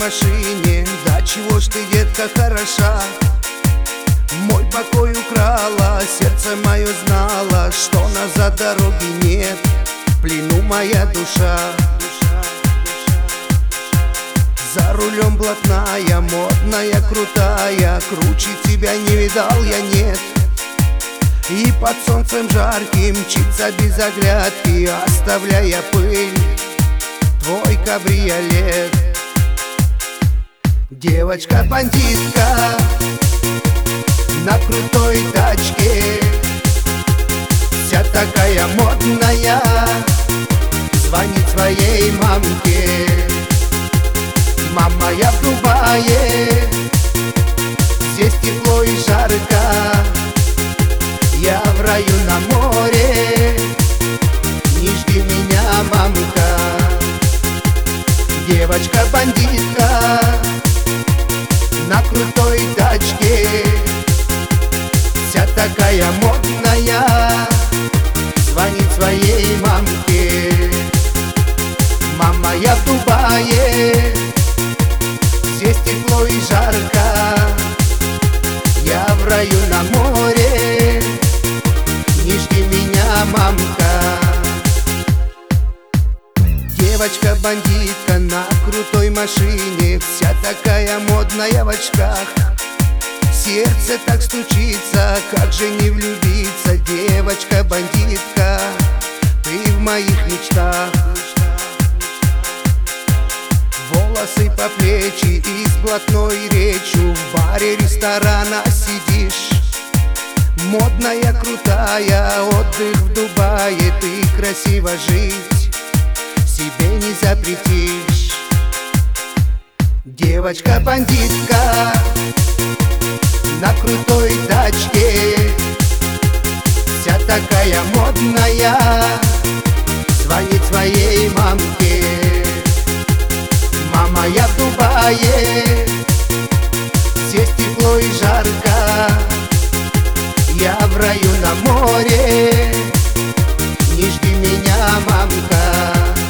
машине. Да чего ж ты, детка, хороша. Мой покой украла, сердце мое знало, что назад дороги нет, в плену моя душа. За рулем блатная, модная, крутая, круче тебя не видал я, нет. И под солнцем жарким мчится без оглядки, оставляя пыль твой кабриолет. Девочка-бандитка на крутой тачке, вся такая модная, звонит своей мамке. Мама, я в Дубае, здесь тепло и жарко, я в раю на море, не жди меня, мамка. Девочка-бандитка на крутой тачке, вся такая модная, звонит своей мамке. Мама, я в Дубае, здесь тепло и жарко, я в раю на море, не жди меня, мамка. Девочка-бандитка на крутой машине, вся такая модная в очках. Сердце так стучится, как же не влюбиться. Девочка-бандитка, ты в моих мечтах. Волосы по плечи и с блатной речью, в баре ресторана сидишь. Модная, крутая, отдых в Дубае, ты красиво жить себе не запретишь. Девочка-бандитка на крутой тачке, вся такая модная, звонит своей мамке. Мама, я в Дубае, здесь тепло и жарко, я в раю на море, не жди меня, мамка.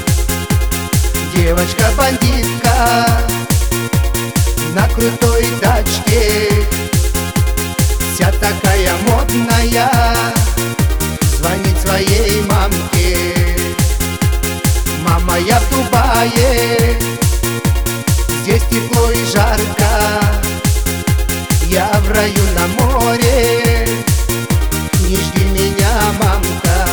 Девочка-бандитка на крутой тачке, вся такая модная, звонит своей мамке. Мама, я в Дубае, здесь тепло и жарко, я в раю на море, не жди меня, мамка.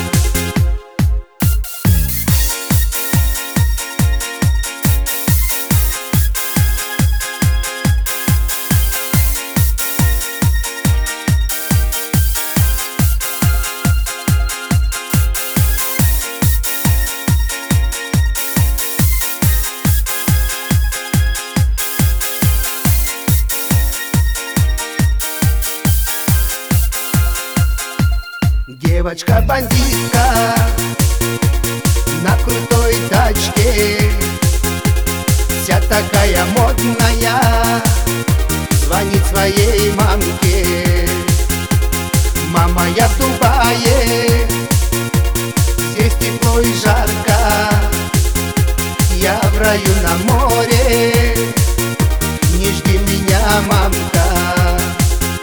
Девочка-бандитка на крутой тачке, вся такая модная, звонит своей мамке. Мама, я в Дубае, здесь тепло и жарко, я в раю на море, не жди меня, мамка.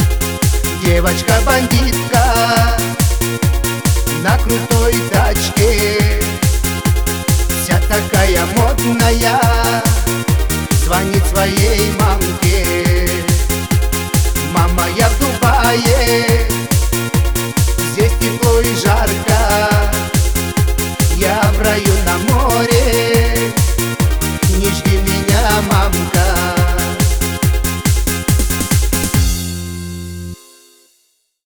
Девочка-бандитка на крутой тачке,